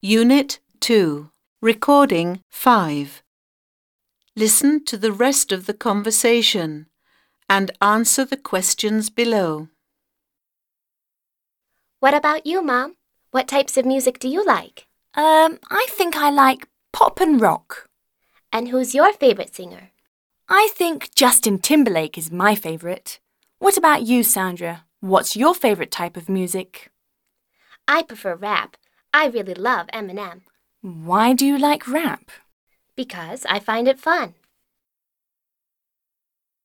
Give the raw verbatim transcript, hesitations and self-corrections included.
Unit two, Recording five. Listen to the rest of the conversation and answer the questions below. What about you, Mom? What types of music do you like? Um, I think I like pop and rock. And who's your favorite singer? I think Justin Timberlake is my favourite. What about you, Sandra? What's your favourite type of music? I prefer rap. I really love Eminem. Why do you like rap? Because I find it fun.